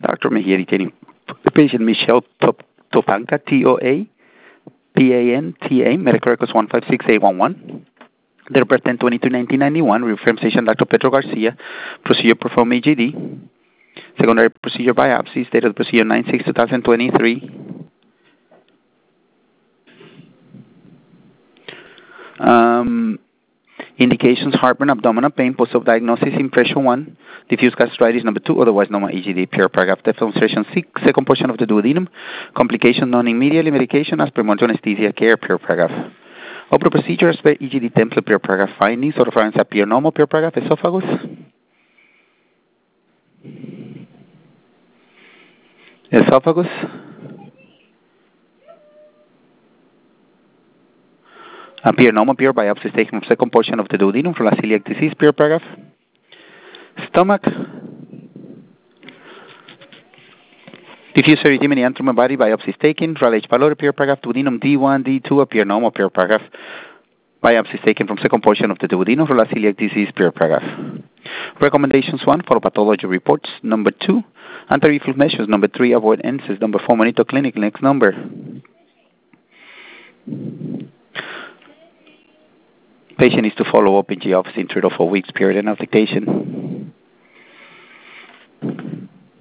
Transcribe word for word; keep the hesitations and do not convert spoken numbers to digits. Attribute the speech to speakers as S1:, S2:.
S1: Doctor Mejia detaining the patient Michelle Top- Topanka, T O A P A N T A, medical records one five six eight one one. Date of birth ten twenty-two nineteen ninety-one. Reference patient Doctor Pedro Garcia. Procedure performed E G D. Secondary procedure biopsy. Date of the procedure nine six twenty twenty-three. Um, indications: heartburn, abdominal pain, post-op diagnosis, impression one, diffuse gastritis number two, otherwise known as E G D, pure paragraph, demonstration six, second portion of the duodenum, complication non-immediately, medication as per monitoring anesthesia care, pure paragraph. Upper procedure as per E G D template, pure paragraph findings, oropharynx appear normal, pure paragraph, esophagus, esophagus, appear normal, pure biopsy taken from second portion of the duodenum from celiac disease, pure paragraph. Stomach, diffuse erythema in the body, biopsy taken, Raleigh pylori, pure paragraph, duodenum D one, D two, appear normal, pure paragraph. Biopsy taken from second portion of the duodenum from celiac disease, pure paragraph. Recommendations one, follow pathology reports. Number two, anti-reflux measures. Number three, avoid N SAIDs. Number four, monitor clinic. Next number. Patient is to follow up in the office in three to four weeks period and application.